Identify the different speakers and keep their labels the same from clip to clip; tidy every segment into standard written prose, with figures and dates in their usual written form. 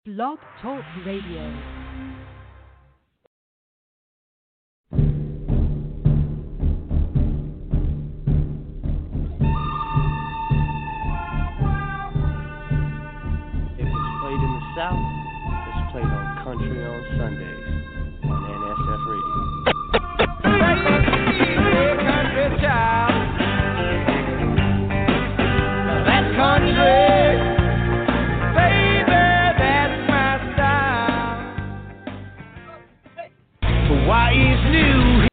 Speaker 1: Blog Talk Radio.
Speaker 2: South, it's played on Country on Sundays on NSF Radio. Country child, that's country, baby, that's my style. Hawaii's new.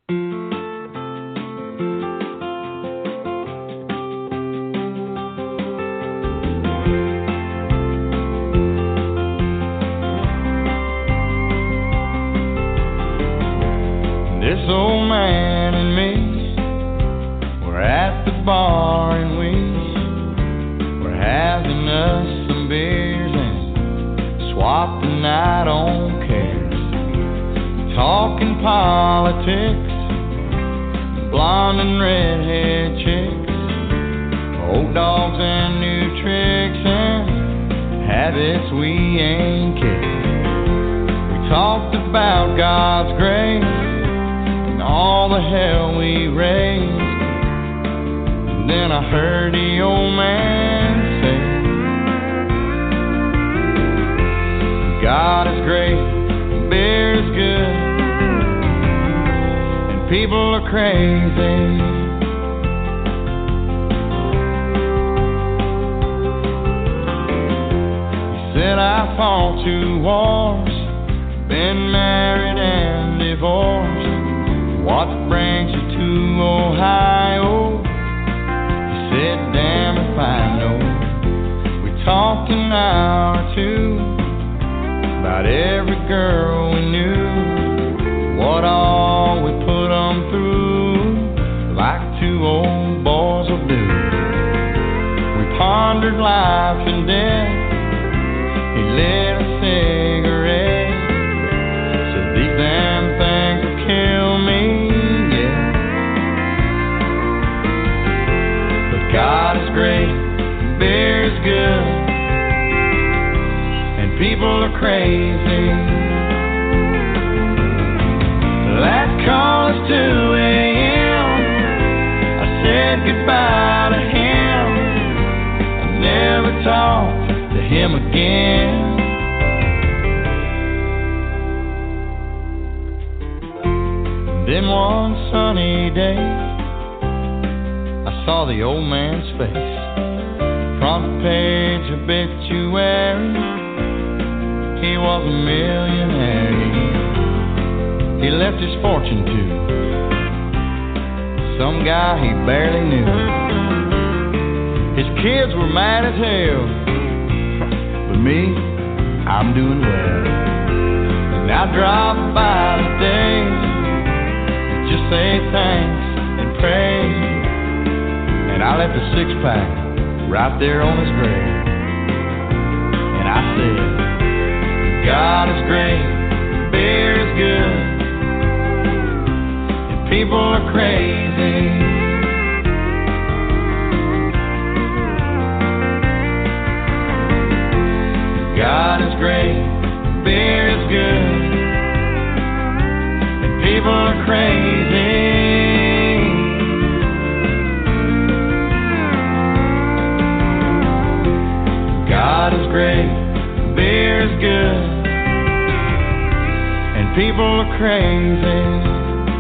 Speaker 2: This old man and me were at the bar and we were having us some beers and swapping out on cares, talking politics, blonde and redhead chicks, old dogs and new tricks and habits we ain't kicked. We talked about God's grace, all the hell we raised. And then I heard the old man say, God is great, beer is good, and people are crazy. He said I fought 2 wars, been married and divorced. What brings you to Ohio? He said, damn if I know. We talked an hour or 2 about every girl we knew, what all we put them through, like 2 old boys will do. We pondered life and death. He lit a cigarette, said these damn things will kill me. God is great, beer is good, and people are crazy. Last call is 2 a.m. I said goodbye to him. I never talked to him again. Then one sunny day, saw the old man's face, front page obituary. He was a millionaire. He left his fortune to some guy he barely knew. His kids were mad as hell, but me, I'm doing well. And I drive by today to just say thanks and pray. And I left a 6-pack right there on his grave. And I said, God is great, beer is good, and people are crazy. God is great, beer is good, and people are crazy. God is great, beer is good, and people are crazy.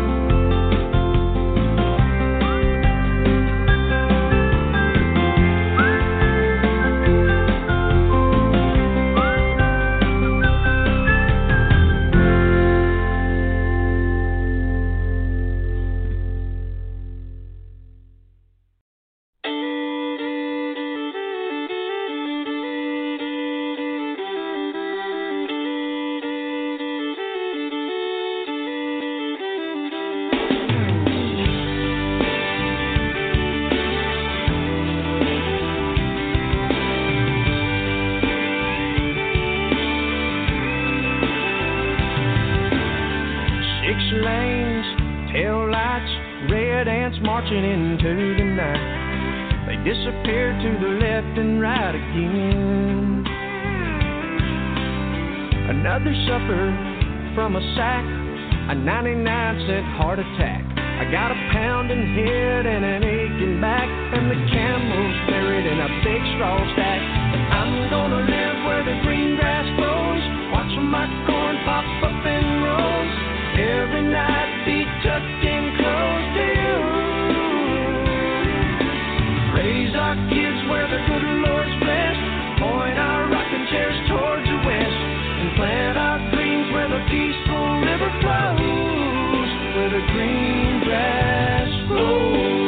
Speaker 3: Marching into the night, they disappear to the left and right again. Another suffered from a sack, a 99-cent heart attack. I got a pounding head and an aching back, and the camel's buried in a big straw stack. I'm gonna live where the green grass grows, watching my corn pop up in rows. Every night be tucked in close to you. Raise our kids where the good Lord's blessed, point our rocking chairs towards the west, and plant our dreams where the peaceful river flows, where the green grass grows.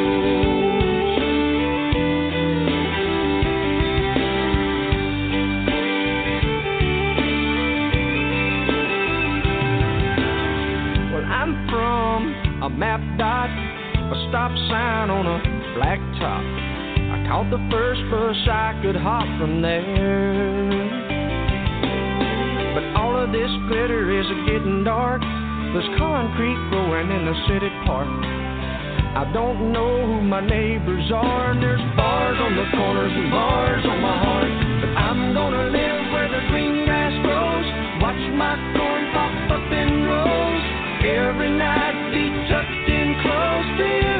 Speaker 3: Well, I'm from a map dot, a stop sign on a black top. I caught the first bus I could hop from there. But all of this glitter is getting dark. There's concrete growing in the city park. I don't know who my neighbors are, and there's bars on the corners and bars on my heart. But I'm gonna live where the green grass grows, watch my corn pop up in rows. Every night be tucked in close to you.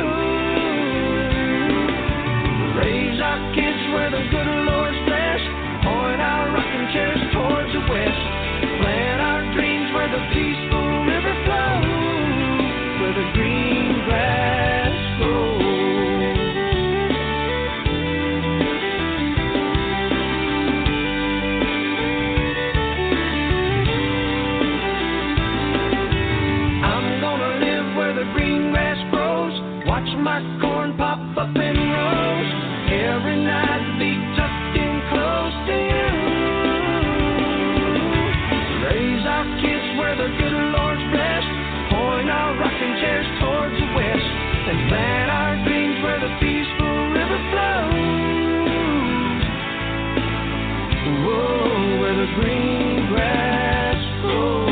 Speaker 3: Raise our kids where the good Lord's blessed, point our rocking chairs towards the west, plant our dreams where the peaceful river flows, where the green grass grows. I'm gonna live where the green grass grows, watch my corn pop up in rows. Every night be tucked in close to you. Raise our kids where the good Lord's blessed, point our rocking chairs towards the west, and plant our dreams where the peaceful river flows. Whoa, where the green grass grows.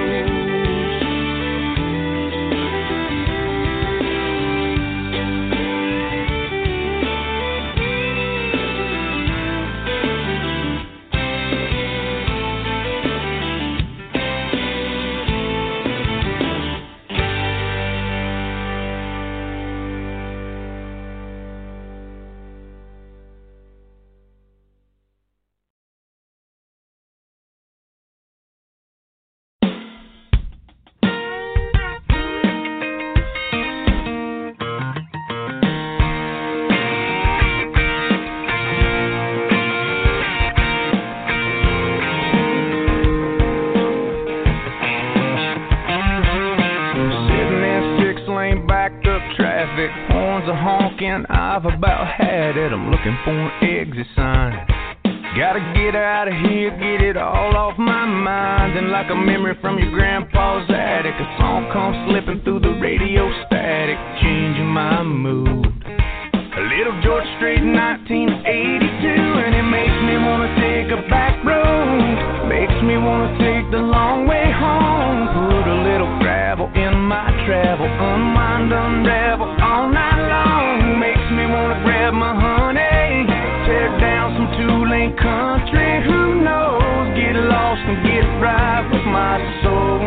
Speaker 2: I've about had it, I'm looking for an exit sign. Gotta get out of here, get it all off my mind. And like a memory from your grandpa's attic, a song comes slipping through the radio static, changing my mood. A little George Strait, 1982, and it makes me wanna take a back road, makes me wanna take the long way home. Put a little gravel in my travel, unwind, unravel all night long. Makes me wanna grab my honey, tear down some two-lane country. Who knows? Get lost and get right with my soul.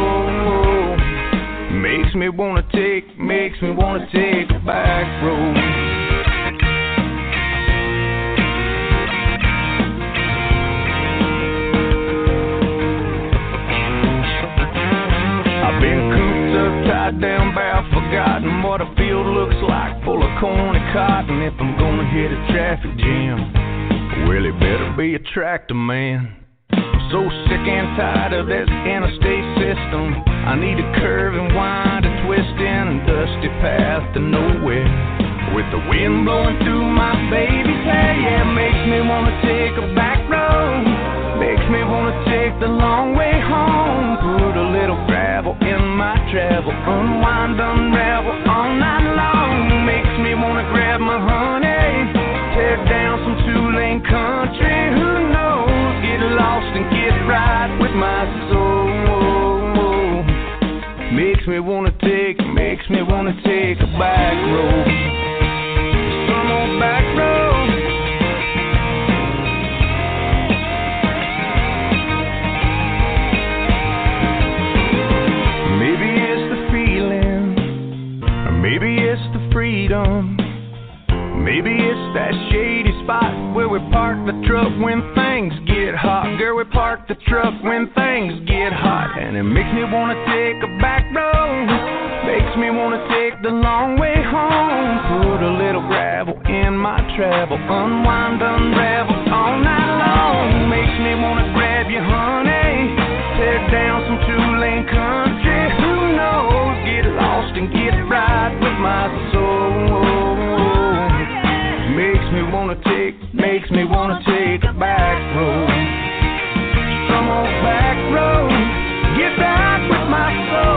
Speaker 2: Makes me wanna take a back road. I've been cooped up, tied down, barrel, forgotten what a field looks like, full of corn and cotton. If I'm gonna hit a traffic jam, well, it better be a tractor man. I'm so sick and tired of this interstate system. I need a curve and wind, a twist in a dusty path to nowhere, with the wind blowing through my baby's hair. Yeah, makes me wanna take a back road, makes me wanna take the long way home. Put a little gravel in my travel, unwind, unravel all night long. Makes me wanna grab my honey, tear down some two-lane country. Who knows? Get lost and get right with my soul. Makes me wanna take a back road, some old back road. park the truck when things get hot. And it makes me wanna take a back road, makes me wanna take the long way home. Put a little gravel in my travel, unwind, unravel all night long. Makes me wanna grab you, honey, tear down some two-lane country. Who knows, get lost and get right with my soul. Makes me wanna take a back road. Some old back road, get right with my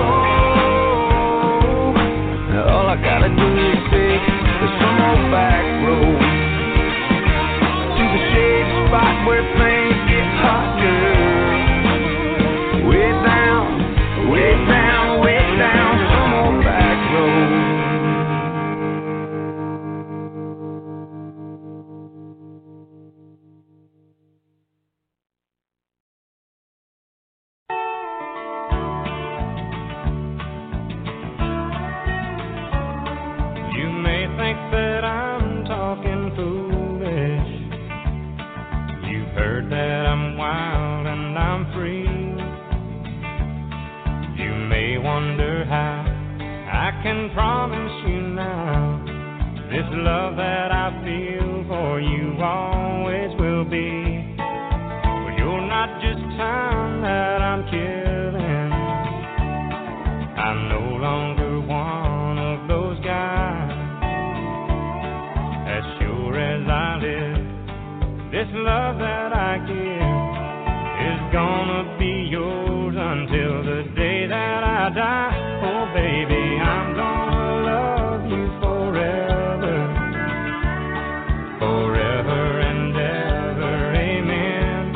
Speaker 2: soul. All I gotta do is take some old back road to the shady spot where things get hot, girl. Way down, way down, way down, some old back road.
Speaker 3: Can promise you now, this love that I feel for you always will be. But you're not just time that I'm killing. I'm no longer one of those guys. As sure as I live, this love that I give is gonna be yours until the day that I die. Oh baby, I'm gonna love you forever, forever and ever, amen.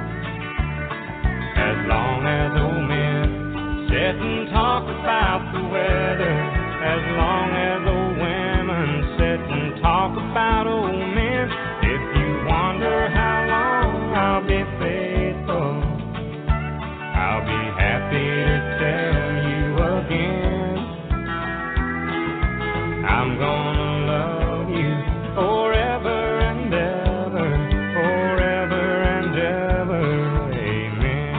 Speaker 3: As long as old men sit and talk about the weather, as long as old women sit and talk about old men. If you wonder how long I'll be faithful, I'll be happy to tell you again. I'm gonna love you forever and ever, forever and ever, amen.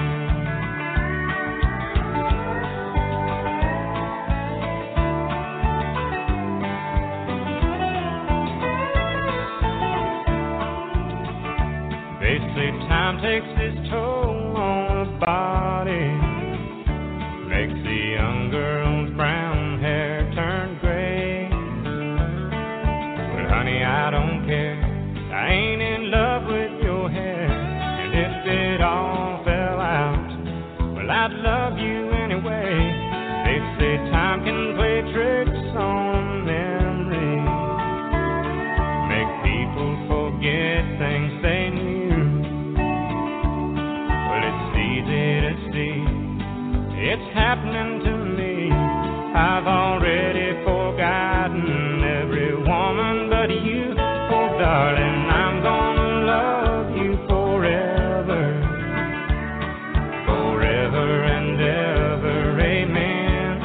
Speaker 3: They say time takes its toll on the body, makes the young girl's brown hair turn gray. But honey, I don't care, I ain't in love with your hair. And if it all fell out, well, I'd love you anyway. They say time can play tricks on memory, make people forget things they knew. It's happening to me. I've already forgotten every woman but you. Oh, darling, I'm gonna love you forever, forever and ever, amen.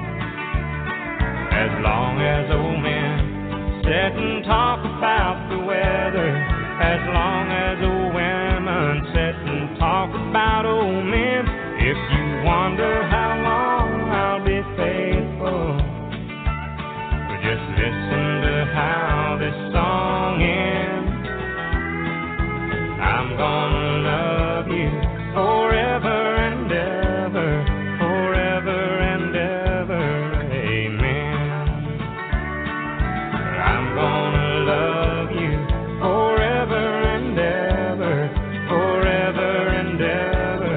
Speaker 3: As long as old men sit and talk about the weather, as long as old women sit and talk about old men. If you wonder how long I'll be faithful, well, just listen to how this song ends. I'm gonna love you forever and ever, forever and ever, amen. I'm gonna love you forever and ever, forever and ever.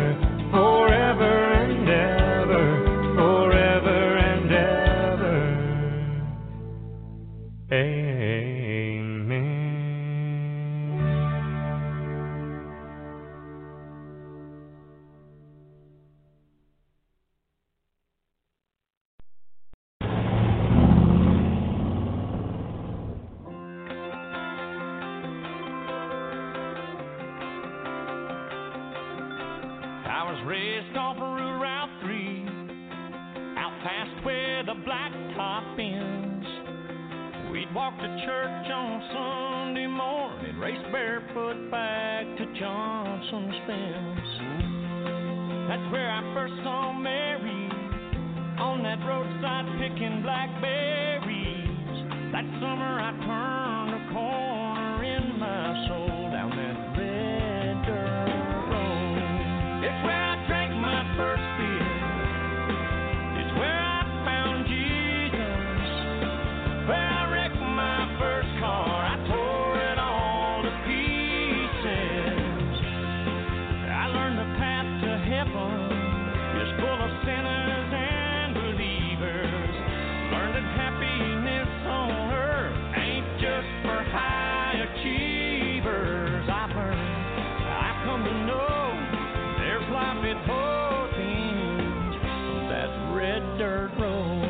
Speaker 4: I was raised off of Route 3, out past where the blacktop ends. We'd walk to church on Sunday morning, race barefoot back to Johnson's fence. That's where I first saw Mary, on that roadside picking blackberries. That summer I turned a corner in my soul down that red dirt road. It's where I drank my first beer. It's where I found Jesus. Where I wrecked my first car. I tore it all to pieces. I learned the path to heaven is full of sinners and believers. Learned that happiness on earth ain't just for high achievers. I come to know there's life at both ends of that red dirt road.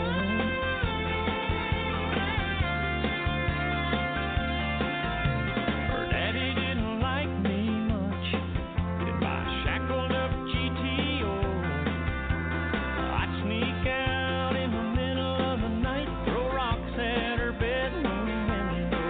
Speaker 4: Her daddy didn't like me much. He'd buy shackled up GTO. I'd sneak out in the middle of the night, throw rocks at her bedroom window.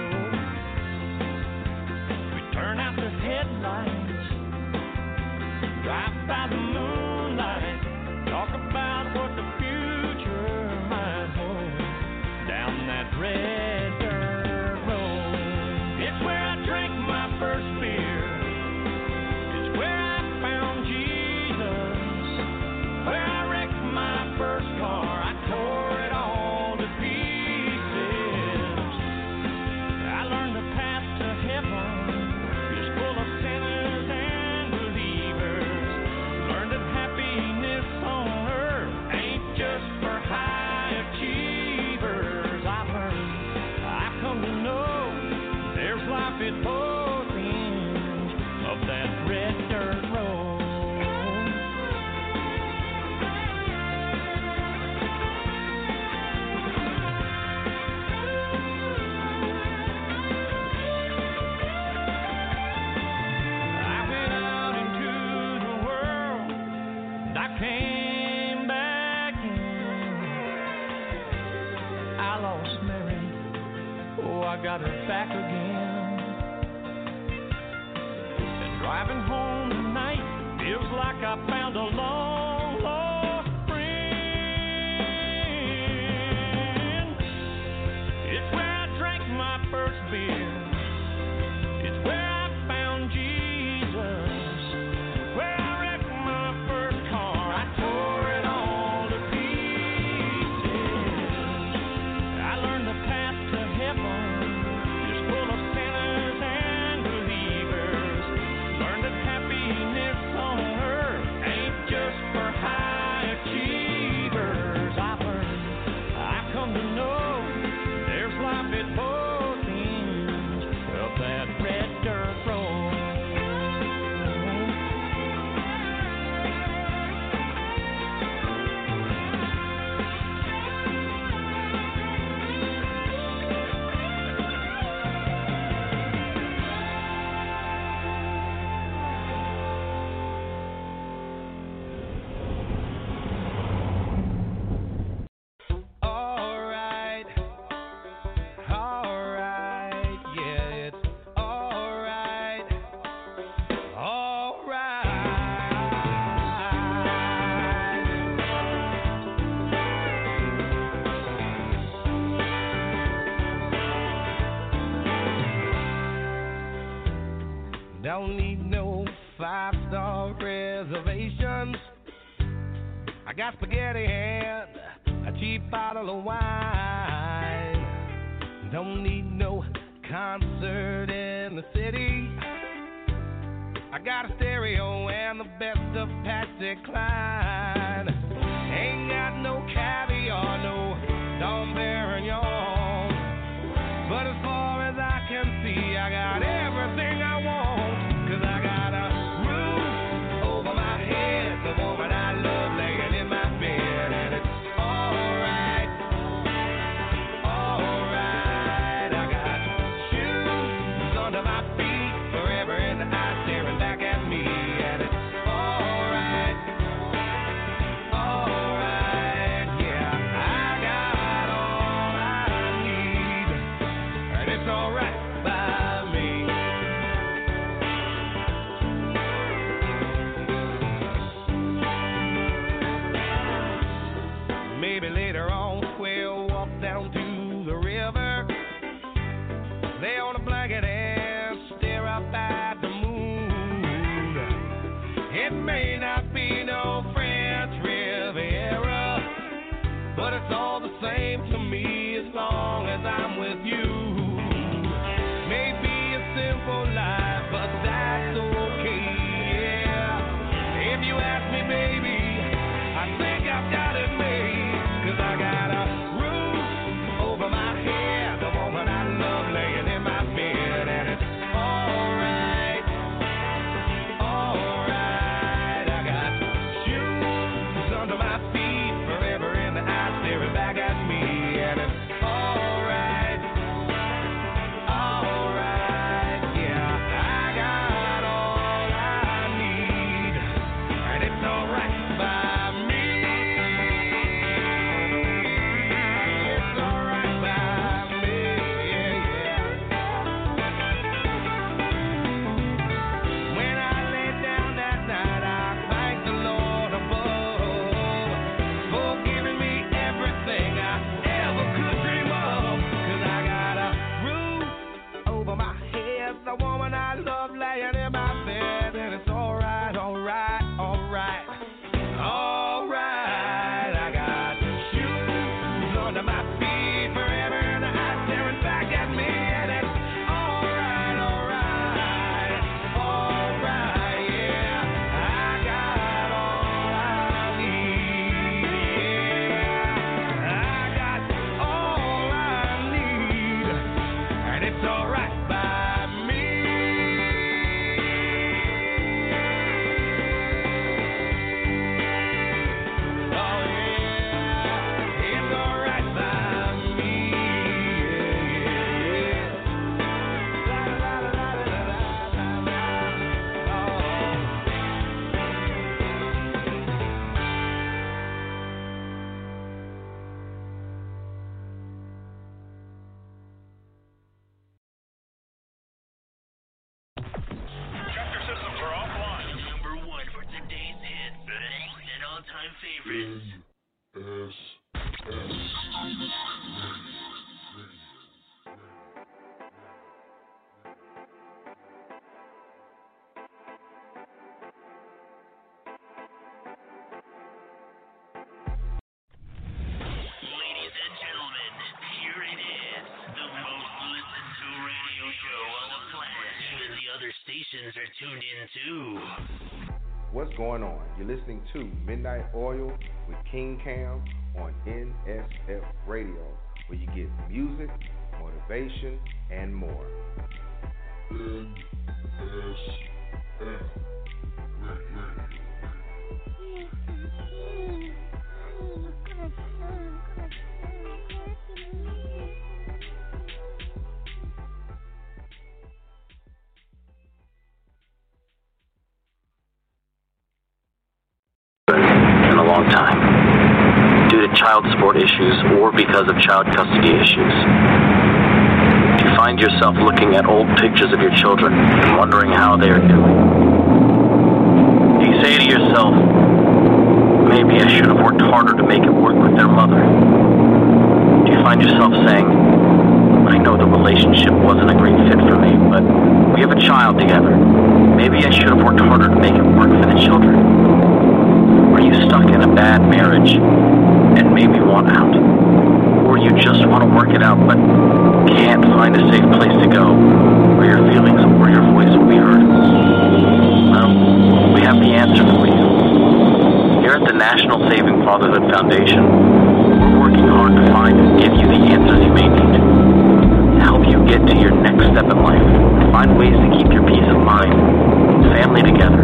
Speaker 4: We'd turn out the headlights, drive by the moonlight, talk about what the future might hold down that red dirt road. It's where I drank my first beer. It's where I found Jesus. Where I wrecked my first car. I tore it all to pieces. I learned the path to heaven is full of sinners and believers. Learned that happiness on earth ain't just for high achievers. I've come to know there's life at both ends of that red dirt road. I went out into the world and I came back in. I lost Mary, oh, I got her back again. And driving home tonight feels like I found a long lost friend. It's where I drank my first beer. It's where I found Jesus. Where I wrecked my first car. I tore it all to pieces. I learned the path to heaven is full of sinners and believers. Learned that happiness on earth ain't just for high achievers. I've come to know there's life at both ends of that red dirt road. Alright, yeah, it's alright, Don't need no 5-star reservations. I got spaghetti and a cheap bottle of wine. Don't need no concert in the city. I got a stereo and the best of Patsy Cline. Ain't got no caviar, no Dom Perignon. But as far as I can see, I got everything I want. 'Cause I got a roof over my head, the woman I love laying in my bed. And it's alright, alright. I got shoes under my feet, forever in the night staring back at me. And it's alright,
Speaker 2: It may not be no French Riviera, but it's all the same to me as long as I'm with you. Maybe a simple life, but that's okay, yeah. If you ask me, baby, I think I've got it made, 'cause I got a roof over my head, the woman I love laying in my bed, and it's alright, alright. I got shoes under my feet, forever in the eye staring back at me, and it's alright, alright, yeah. I got all I need, and it's alright by me. It's alright by me, yeah. When I lay down that night, I thank the Lord above for giving me everything I ever could dream of. 'Cause I got a roof over my head, the woman I love laying in my bed, and it's alright, alright, alright, alright. I got shoes under my feet, forever in the eye staring back at me, and it's alright, alright, alright, yeah. I got all I need, yeah. I got all I need, and it's alright by me. Oh yeah, it's alright by me, yeah. La la la la la la la.
Speaker 5: Chapter systems are offline. Number one for today's hits and all-time favorites. Ladies and gentlemen, here it is, the most listened to radio show on the planet. Even the other stations are tuned in too.
Speaker 6: What's going on? You're listening to Midnight Oil with King Cam on NSF Radio, where you get music, motivation, and more.
Speaker 7: In a long time, due to child support issues or because of child custody issues. Do you find yourself looking at old pictures of your children and wondering how they are doing? Do you say to yourself, maybe I should have worked harder to make it work with their mother? Do you find yourself saying, I know the relationship wasn't a great fit for me, but we have a child together. Maybe I should have worked harder to make it work for the children. Are you stuck in a bad marriage and maybe want out? Or you just want to work it out but can't find a safe place to go where your feelings or your voice will be heard? Well, we have the answer for you. Here at the National Saving Fatherhood Foundation, we're working hard to find and give you the answers you may need to help you get to your next step in life and find ways to keep your peace of mind and family together.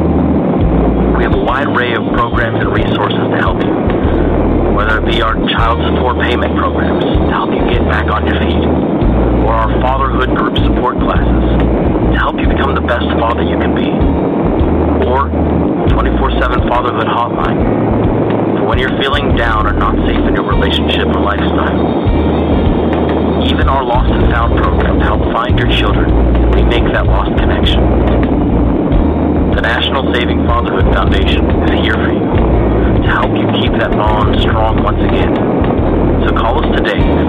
Speaker 7: We have a wide array of programs and resources to help you, whether it be our child support payment programs to help you get back on your feet, or our fatherhood group support classes to help you become the best father you can be, or 24/7 fatherhood hotline for when you're feeling down or not safe in your relationship or lifestyle. Even our Lost and Found program to help find your children and remake that lost connection. The National Saving Fatherhood Foundation is here for you to help you keep that bond strong once again. So call us today at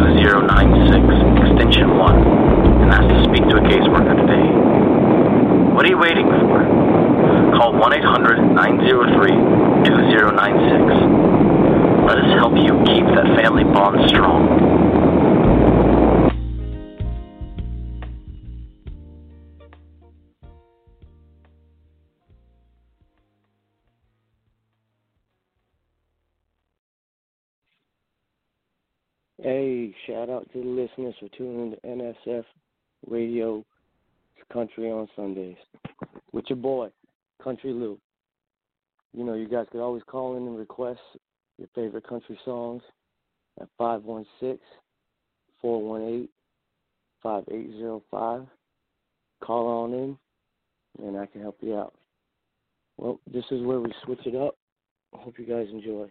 Speaker 7: 1-800-903-2096, extension 1, and ask to speak to a caseworker today. What are you waiting for? Call 1-800-903-2096. Let us help you keep that family bond strong.
Speaker 8: Hey, shout out to the listeners for tuning in to NSF Radio Country on Sundays with your boy, Country Lou. You know, you guys could always call in and request your favorite country songs at 516-418-5805. Call on in, and I can help you out. Well, this is where we switch it up. I hope you guys enjoy.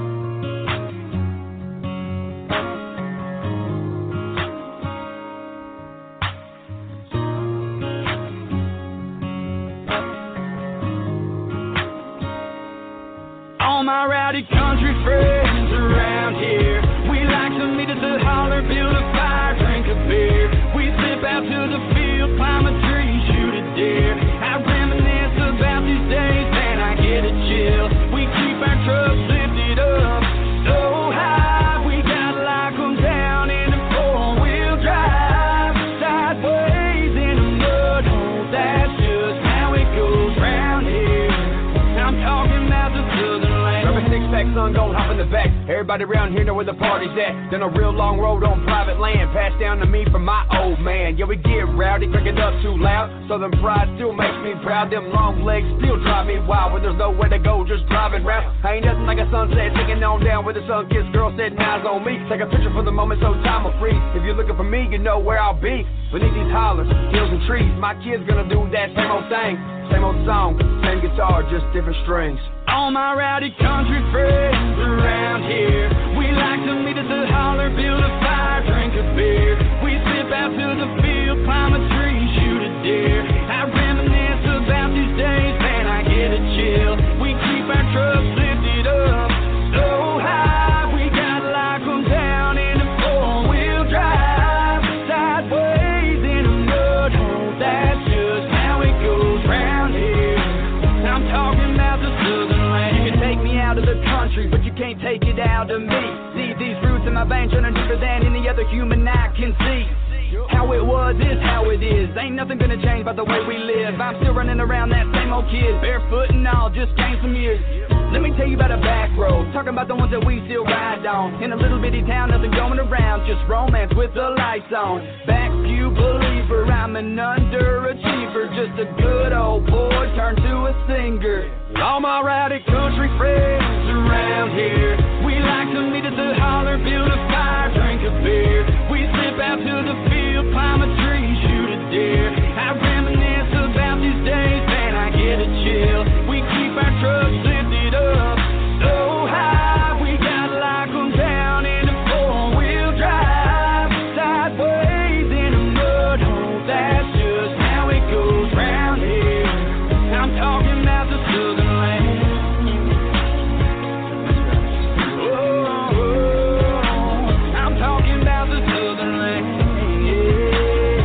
Speaker 3: All my rowdy country friends around here, we like to meet at the holler, build a fire, drink a beer. We slip out to the field, climb a tree, shoot a deer. I reminisce about these days and I get a chill. We keep our trucks lifted up so high, we gotta lock them down in a four-wheel drive. Sideways in the mud hole, that's just how it goes round here. I'm talking about the southern six-pack, sun gold, hop in the back. Everybody around here know where the party's at. Then a real long road on private land, passed down to me from my old man. Yeah, we get rowdy, crank it up too loud. Southern pride still makes me proud. Them long legs still drive me wild. When there's nowhere to go, just driving round. I ain't nothing like a sunset, taking on down with the sun kissed girl setting eyes on me. Take a picture for the moment so time will freeze. If you're looking for me, you know where I'll be. Beneath these hollers, hills and trees, my kid's gonna do that same old thing. Same old song, same guitar, just different strings. All my rowdy country friends around here, we like to meet at the holler, build a fire, drink a beer. We slip out to the field, climb a tree, shoot a deer. I reminisce about these days, man, I get a chill. We keep our trucks lifted up so high, we gotta lock them down in a four-wheel drive. Sideways in a mud hole, that's just how it goes round here. I'm talking about the southern land. You can take me out of the country, but you can't take it out of me. See, these roots in my veins running deeper than any other human eye can see. How it was is how it is. Ain't nothing gonna change by the way we live. I'm still running around that same old kid, barefoot and all, just gained some years. Let me tell you about a back road, talking about the ones that we still ride on. In a little bitty town, nothing going around, just romance with the lights on. Back pew believer, I'm an underachiever, just a good old boy turned to a singer. All my rowdy country friends around here, we like to meet at the holler, build a fire, drink a beer. We slip out to the field, climb a tree, shoot a deer. I reminisce about these days, man, I get a chill. We keep our trucks lifted up so high, we gotta lock them down in a four-wheel drive. Sideways in a mud hole, that's just how it goes round here. I'm talking about the southern land. Oh, I'm talking about the southern land, yeah.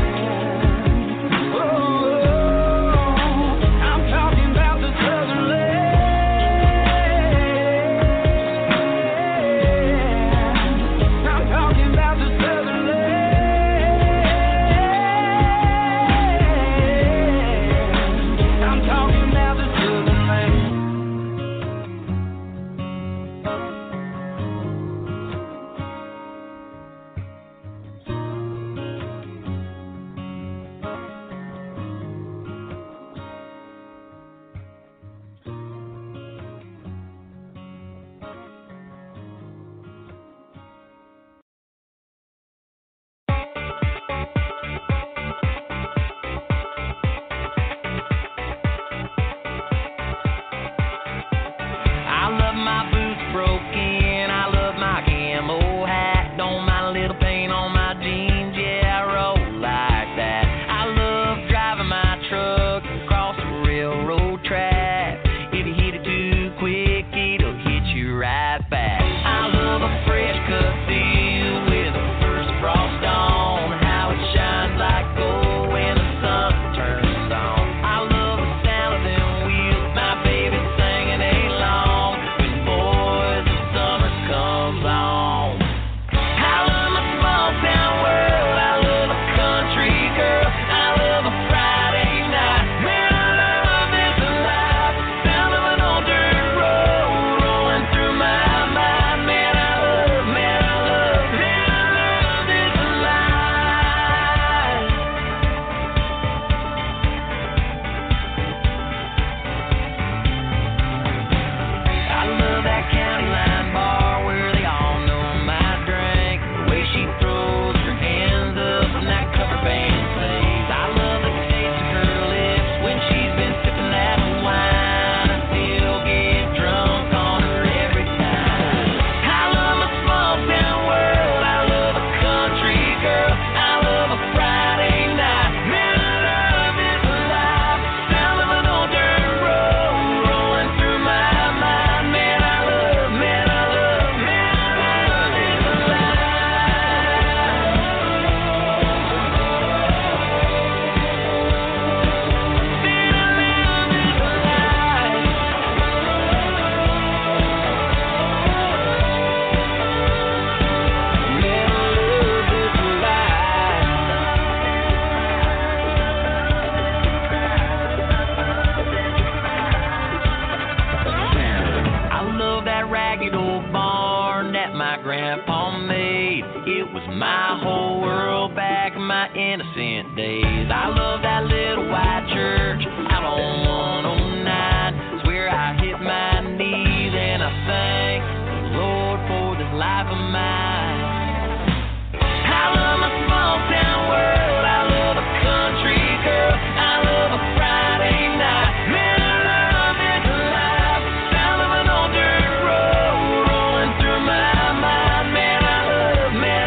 Speaker 9: grandpa made. It was my whole world back in my innocent days. I love that little white church out on 109. It's where I hit my knees and I thank the Lord for this life of mine. I love my small town world. I love a country girl. I love a Friday night. Man, I love this life. Sound of an old dirt road rolling through my mind. Man, I love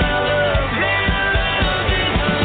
Speaker 9: this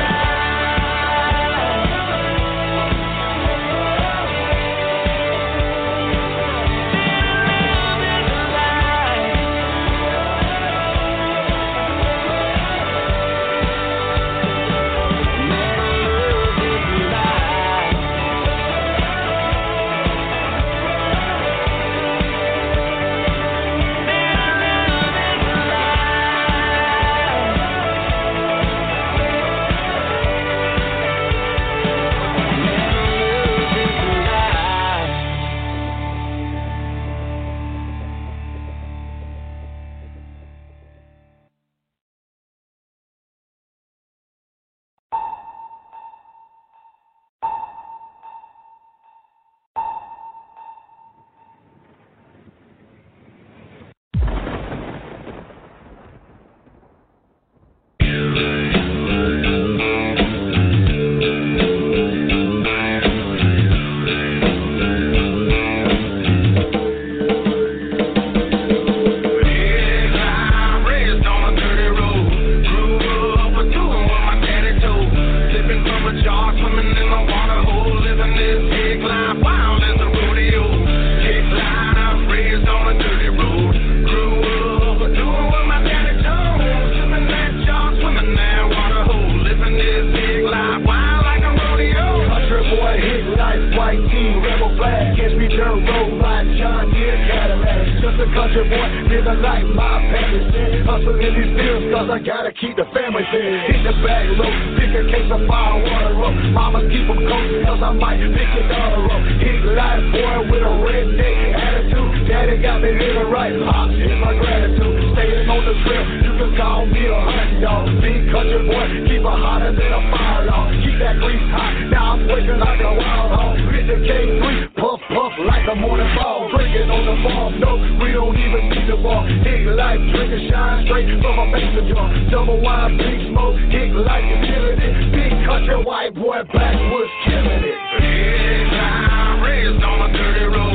Speaker 10: country boy, living like my parents did. Hustle in these fields cause I gotta keep the family fed. Hit the bag low, pick a case of fire water up. Mama keep them coasting cause I might pick $1 up. Hit life boy with a redneck attitude. Daddy got me living right, hot is my gratitude. Staying on the trail, you can call me a hunting dog. Big country boy, keep it hotter than a fire log. Keep that grease hot, now I'm working like a wild hog. Hit the K3, puff puff like a morning ball. Drinking on the farm, no, we don't even need the ball. Hit life, drinking shine straight from a mason jar. Double wide, big smoke, hit like utility. Big country white boy, backwoods killing it.
Speaker 11: Big time, raised on a dirty road.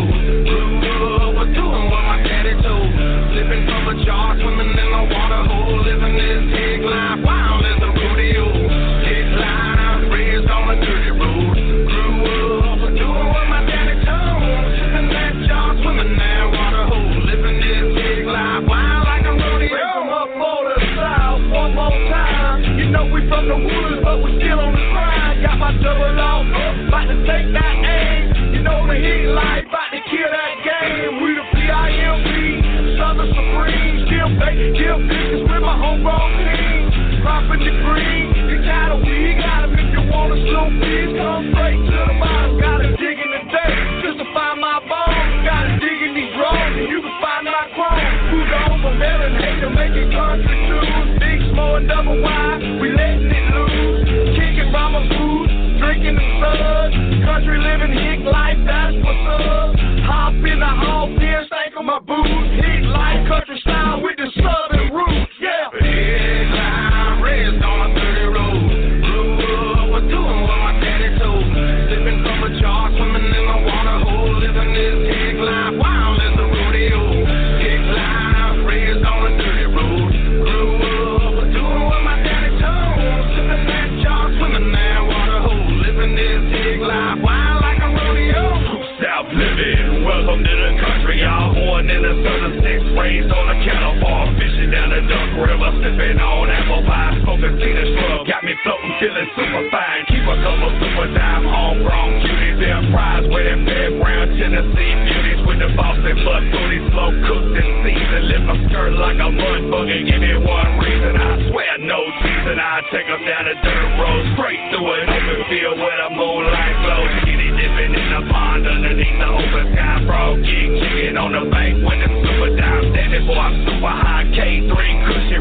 Speaker 11: Grew up with doing what my daddy told. Slipping from a jar, swimming in the water hole. Living this big life, wild as a rodeo. Big life, raised on a dirty road. Grew up with doing what my daddy told. Sipping that jar, swimming that water hole. Living this big life, wild like a rodeo.
Speaker 10: Bring them up for the south one more time. You know we from the woods, but we still on the grind. Got my double off, about to take that aim. You know the heat light, about to kill that game. We the PIMP, Southern Supreme. Still fake, kill bitches with my homegrown team. Cropping the green, you got a weed, got 'em if you want to slow beats. Come straight to the bottom, gotta dig in the dirt just to find my bones. Gotta dig in these roads and you can find my chrome. Who's on from Maryland, hate to make it country tunes. Big, small, and double wide, we letting it loose. Kicking Rama food, drinking the suds. Country living, hick life, that's what's up. Hop in the hall, beer, stank on my boots. Hick life, country style with the southern roots, yeah.
Speaker 11: Big life, raised on a dirty road. Grew up with doing what my daddy told. Sipping from a jar, swimming in the water hole. Living this big life, wild as a rodeo. Big life, raised on a dirty road. Grew up with doing what my daddy told. Sipping that jar, swimming that water hole. Living this big life, wild like a rodeo.
Speaker 12: South living, welcome to the country, y'all. Born in the 36, raised on a cattle farm, fishing down the Duck River, sipping on apple pie, smoking cedar shrub, got me floating, feeling super fine. Keep a couple super dime, homegrown cuties, they're prize wearing fairground Tennessee beauties with the Boston butt booty, slow cooked and seasoned, lift my skirt like a mud buggy. Give me one reason, I swear no teasing. I take them down the dirt road, straight through an open field where the moonlight glows. Skinny dipping in the pond underneath the open sky, frog gig chicken on the bank when the super dime standing. Boy, I'm super high, K3 cushion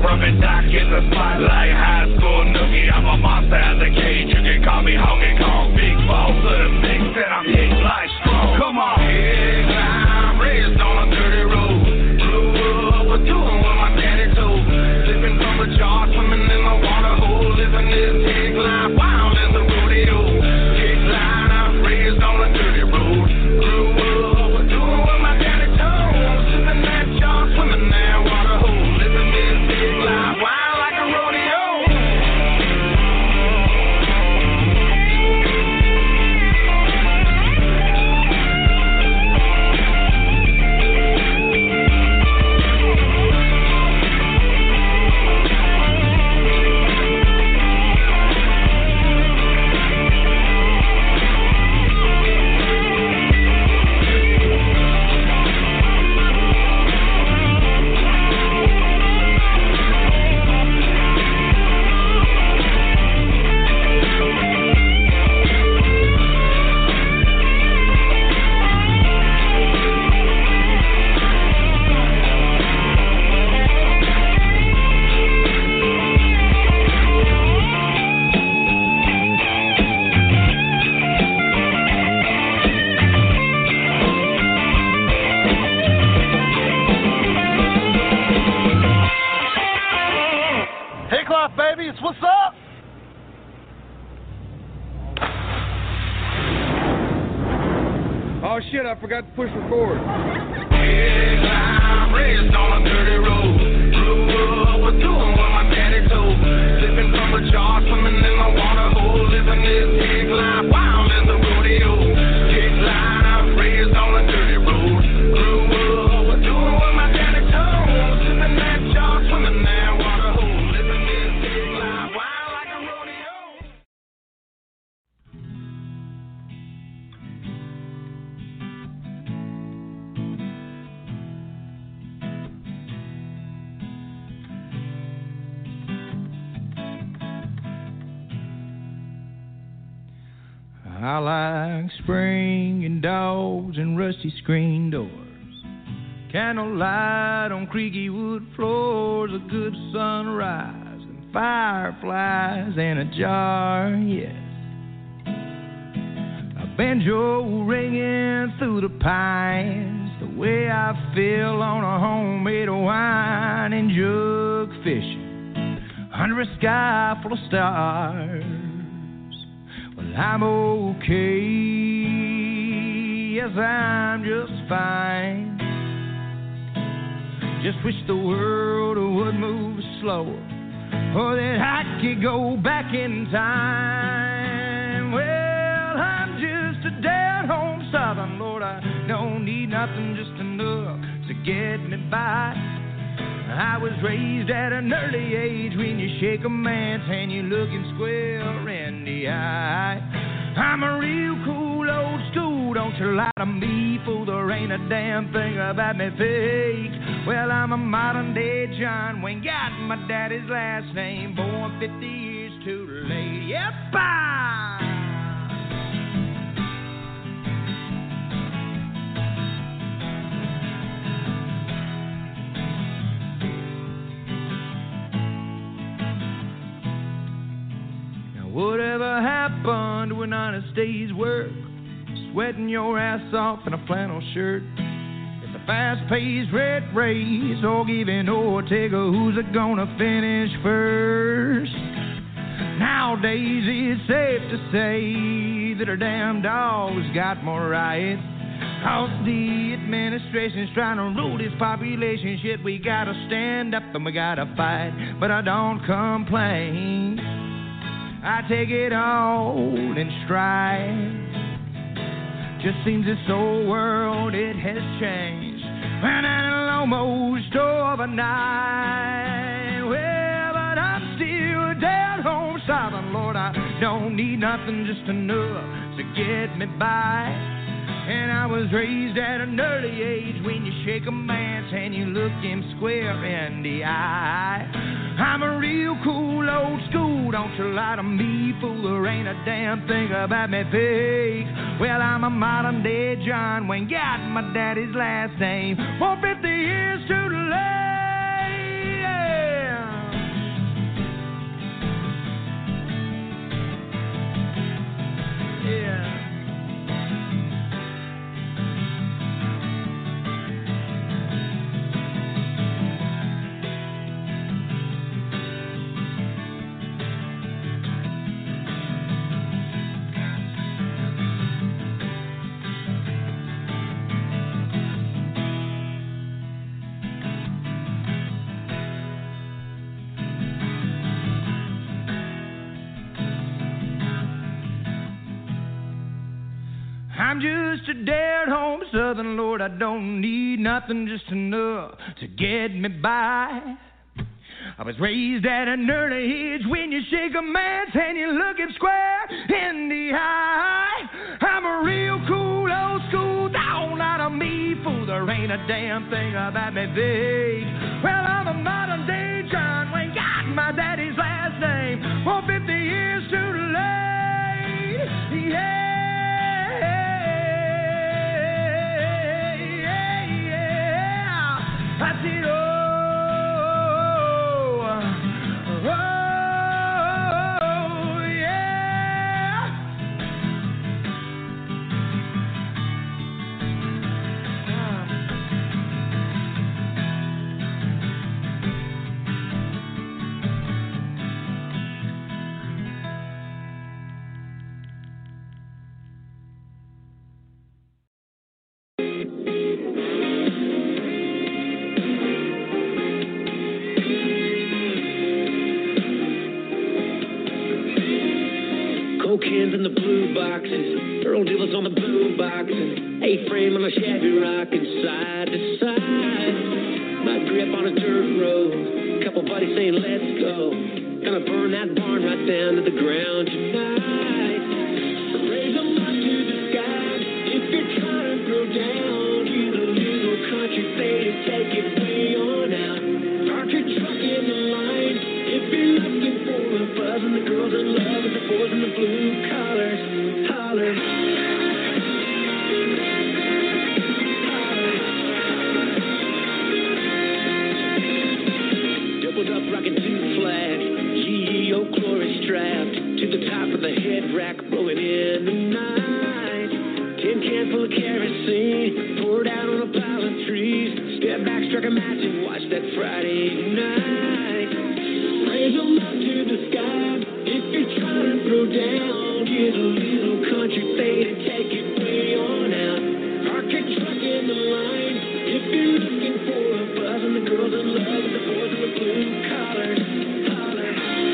Speaker 12: rubbing dock in the spot like high school nookie. I'm a monster out the cage. You can call me Honky Kong. Big balls to the mix and I'm hit like strong. Come on. I'm raised on a dirty road. Blew up a tune with my daddy too. Sipping from a jar, swimming in the water hole. Living this big life wild as a rodeo. Big line, I'm raised on a dirty road. Grew up a tune with my daddy too. Sipping that jar, swimming that water hole. Living this big life wild like a rodeo.
Speaker 10: What's up?
Speaker 6: Oh shit, I forgot to push record.
Speaker 12: I'm raised on a dirty road. Grew up with doing what my daddy told. Sipping from a jar, swimming in the water hole. Living this big life wild as a rodeo. Big line, I'm raised on a dirty road. Grew up with doing what my daddy told. Sipping that jar, swimming that water hole. Living this big life wild like a rodeo.
Speaker 2: I like spring and dogs and rusty screen doors, candlelight on creaky wood floors, a good sunrise and fireflies in a jar, yes. A banjo ringing through the pines, the way I feel on a homemade wine and jug fishing under a sky full of stars. I'm okay, yes, I'm just fine. Just wish the world would move slower, or that I could go back in time. Well, I'm just a down-home Southern, Lord, I don't need nothing, just enough to get me by. I was raised at an early age. When you shake a man's hand, you look him square in the eye. I'm a real cool old school, don't you lie to me, fool, there ain't a damn thing about me fake. Well, I'm a modern day John Wayne, got my daddy's last name, born 50 years too late. Yep, bye. Whatever happened to an honest day's work? Sweating your ass off in a flannel shirt. It's a fast-paced red race, or giving Ortega who's it gonna finish first. Nowadays it's safe to say that our damn dogs got more rights. Cause the administration's trying to rule this population. Shit, we gotta stand up and we gotta fight, but I don't complain. I take it all in stride. Just seems this whole world, it has changed, and almost overnight. Well, but I'm still down home Southern, Lord, I don't need nothing, just enough to get me by. And I was raised at an early age. When you shake a man's hand, you look him square in the eye. I'm a real cool old school, don't you lie to me, fool, there ain't a damn thing about me fake. Well, I'm a modern day John Wayne, got my daddy's last name, for 50 years too late, yeah.
Speaker 3: just a dead-home Southern Lord. I don't need nothing, just enough to get me by. I was raised at an early age. When you shake a man's hand, you look him square in the eye. I'm a real cool, old school, down out of me fool. There ain't a damn thing about me big. Well, I'm a modern day John Wayne, got my daddy's last name. Oh, 50 years too late. Yeah. I did
Speaker 13: Cans in the blue boxes, Earl dealers on the boom boxes, A-frame on a Chevy rocking side to side. My grip on a dirt road, couple buddies saying let's go. Gonna burn that barn right down to the ground tonight. Raise them up to the sky if you're trying to throw down. Get a little country fade and take it way on out. Park your truck in the line if you're looking for a buzz and the girls in love and the boys in the blue collars. Holler. Doubled up rocking two flash, GEO glory strapped to the top of the head rack, blowing in the night. Tin can full of kerosene, poured out on a pile of trees. Step back, struck a match and watched that Friday night. Raise them up to the sky if you're trying to throw down. Get a little country fade and take it way on out. Park your truck in the line if you're looking for a buzz and the girls in love with the boys in the blue collars. Holler.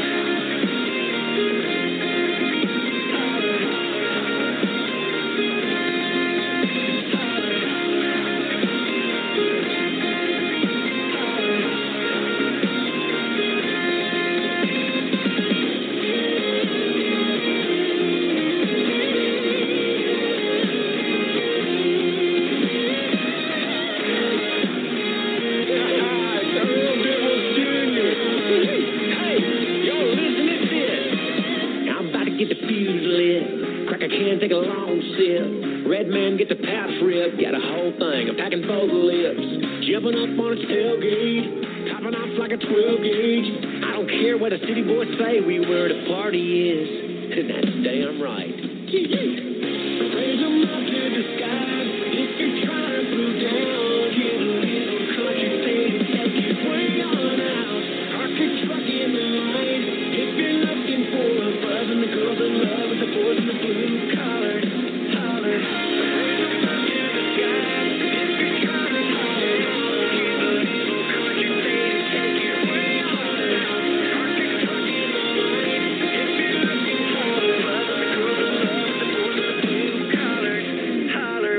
Speaker 13: Take a long sip. Red man get the pouch rip. Got a whole thing. I'm packing both lips. Jumping up on its tailgate. Topping off like a 12 gauge. I don't care what the city boys say. We where the party is. And that's damn right. Raise them up to the sky. If you're trying to throw down. Get a little country fade and take it way on out. Park your truck in the line. If you're looking for a buzz and the girls in love with the boys in the blue collars. Holler. Raise them up to the sky. If you're trying to throw down. Get a little country fade and take it way on out. Park your truck in the line. If you're looking for a buzz and the girls in love with the boys in the blue collars. Holler.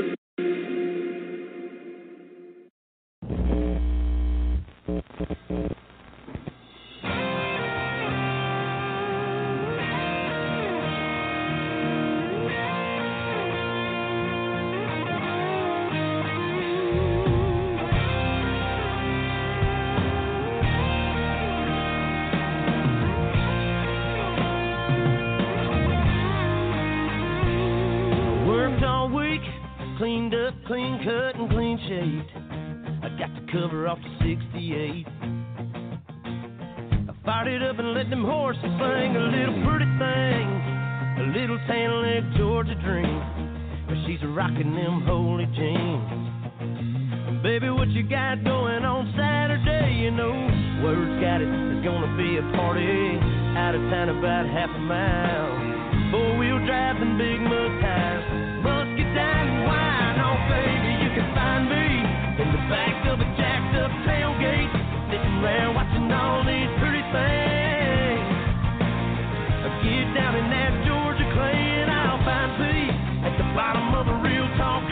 Speaker 4: Worked all week, cleaned up, clean cut, and clean shaved. I got the cover off the 68. I fired it up and let them horses sing. A little pretty thing, a little tan-leg Georgia dream. But she's rocking them holy jeans. And baby, what you got going on Saturday? You know, word's got it, there's gonna be a party out of town about half a mile. Four-wheel drive and big mud tires, musket down and wine. Oh, baby, you can find me in the back of a jacked-up tailgate, sitting around watching all these pretty things. Get down in that Georgia clay and I'll find peace at the bottom of a real tall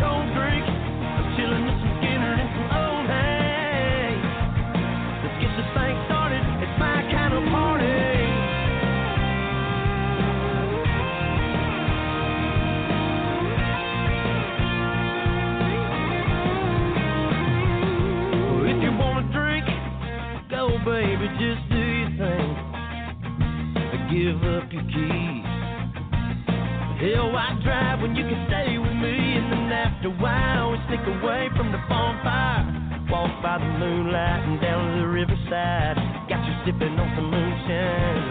Speaker 4: After a while, we sneak away from the bonfire. Walk by the moonlight and down to the riverside. Got you sipping on some moonshine.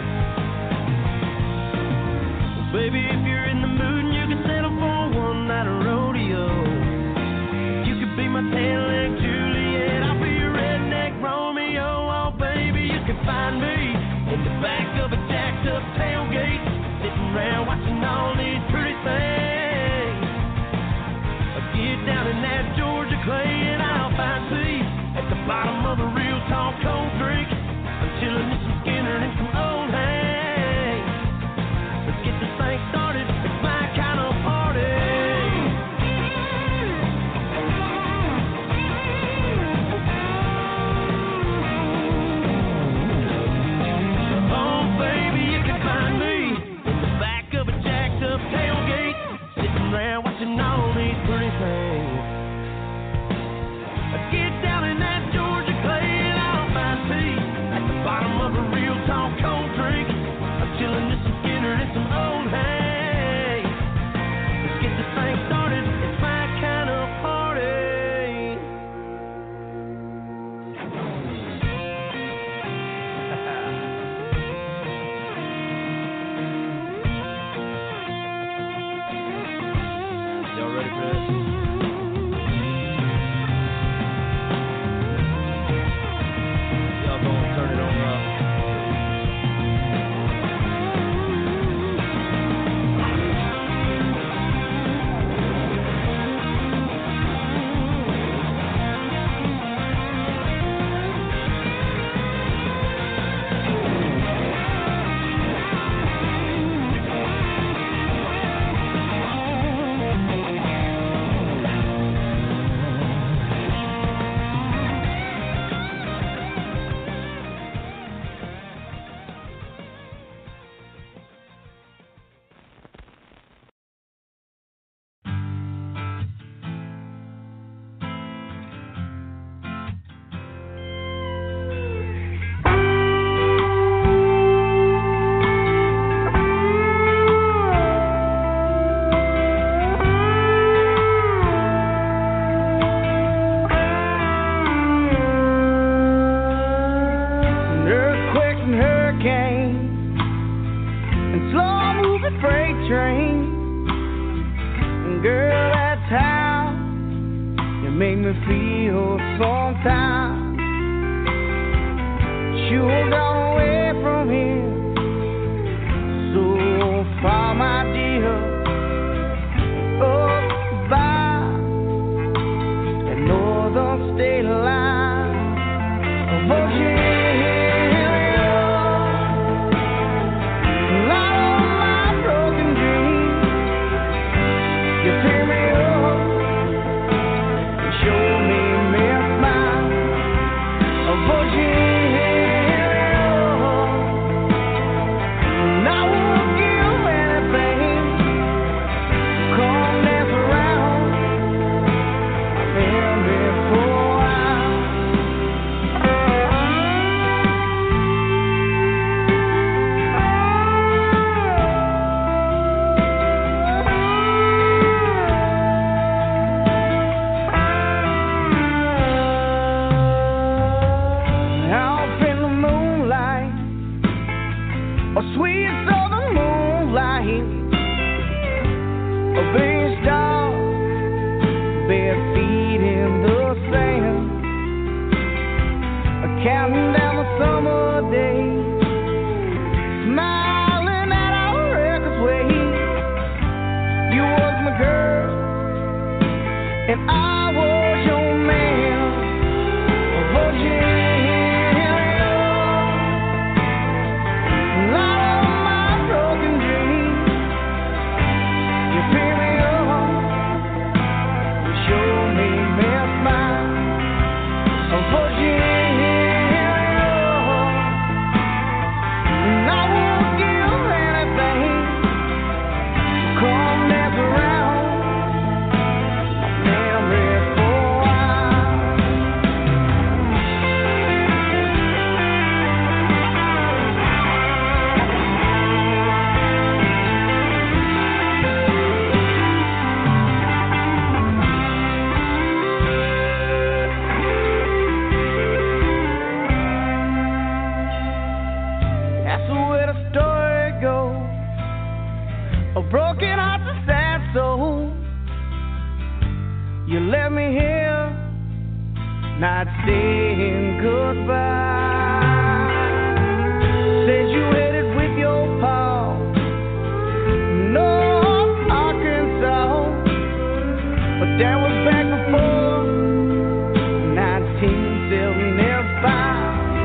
Speaker 4: Well, baby, if you're in the mood and you can settle for one night of rodeo, you could be my tail-leg Juliet. I'll be your redneck Romeo. Oh, baby, you can find me in the back of a jacked-up tailgate, sitting around watching all these pretty things. Get down in that Georgia clay and I'll find peace at the bottom of a real tall cold drink. I'm chilling with some Skinner and some old Hank. Let's get this thing started. It's my kind of party. Oh, baby, you can find me in the back of a jacked up tailgate, sitting around watching all these pretty things. Get down in that Georgia clay and I'll find peace at the bottom of a real tall cold drink. I'm chilling with some Skinner and some old Hank. Let's get this thing started. It's my kind of party. Y'all ready for this? Turn it on up.
Speaker 10: Come dance around.
Speaker 3: You left me here, not saying goodbye. Said you headed with your pa North Arkansas, but that was back before 1975.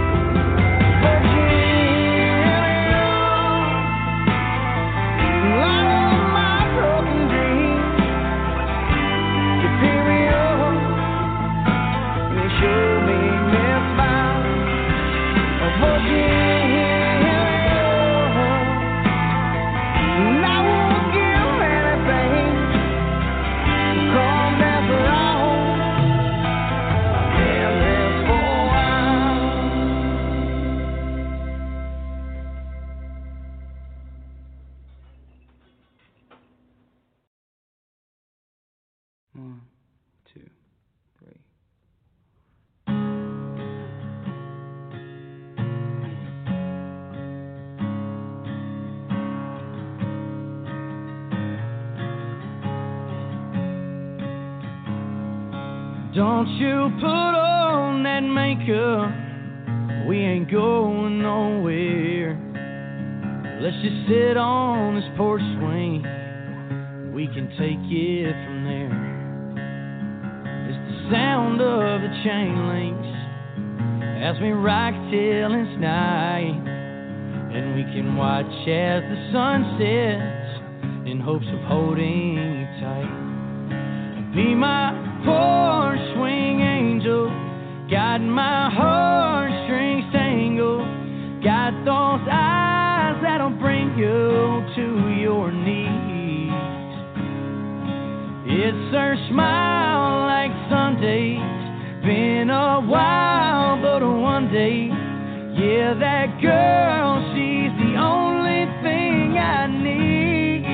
Speaker 3: Don't you put on that makeup, we ain't going nowhere. Let's just sit on this porch swing, we can take it from there. It's the sound of the chain links as we rock till it's night, and we can watch as the sun sets in hopes of holding you tight. Be my porch swing angel, got my heartstrings tangled, got those eyes that'll bring you to your knees. It's her smile like Sundays, been a while but one day, yeah, that girl, she's the only thing I need.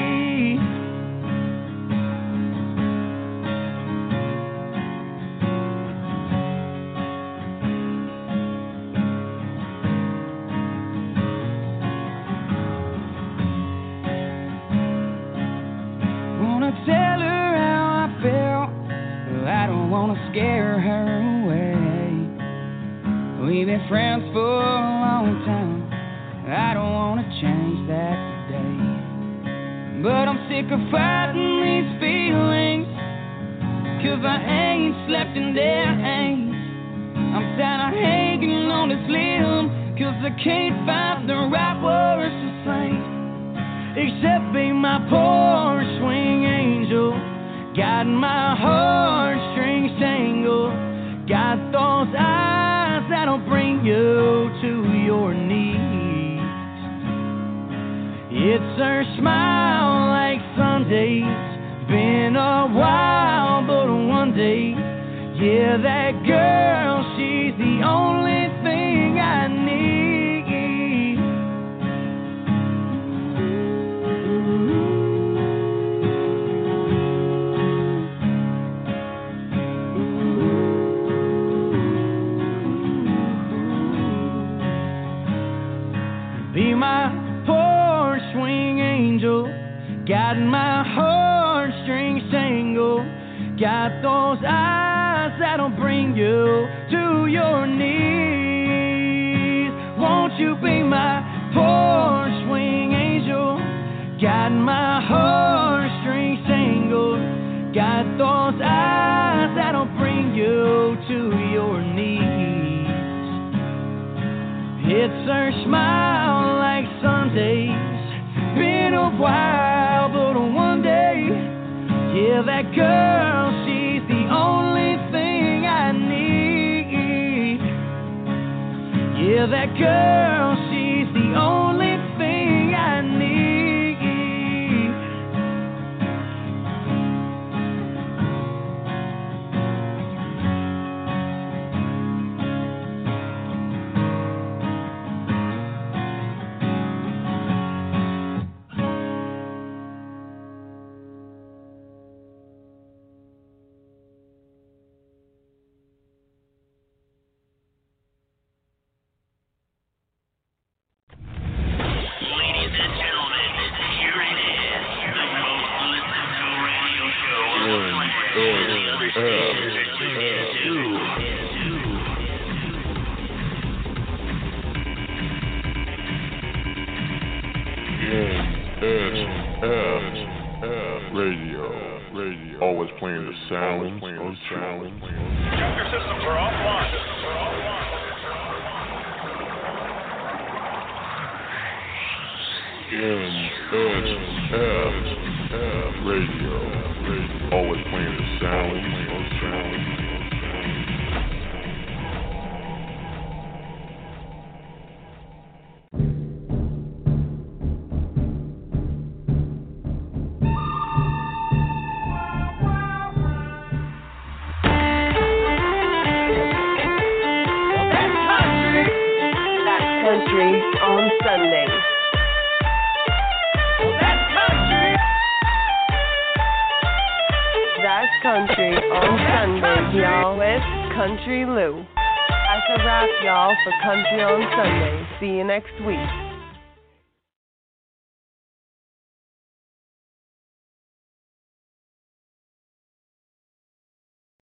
Speaker 3: Tell her how I felt, I don't wanna scare her away. We've been friends for a long time, I don't wanna change that today. But I'm sick of fighting these feelings, 'cause I ain't slept in days. I'm tired of hanging on this limb, 'cause I can't find the right words to say. Except be my porch swing angel, got my heartstrings tangled, got those eyes that'll bring you to your knees. It's her smile like Sundays, been a while but one day, yeah, that girl, she's the only thing I need. Be my porch swing angel, got my heartstrings tangled, got those eyes that'll bring you to your knees. Won't you be my porch swing angel, got my heartstrings tangled, got those eyes that'll bring you to your knees. It's her smile like Sundays, been a while but one day, yeah, that girl, she's the only thing I need. Yeah, that girl, she's the only thing I need.
Speaker 14: Radio. Always playing the sounds.
Speaker 12: Your systems are offline.
Speaker 14: Radio. Always playing the sounds.
Speaker 15: Country on Sunday. That's country on Sunday, y'all, with Country Lou. That's a wrap, y'all, for Country on Sunday. See you next week.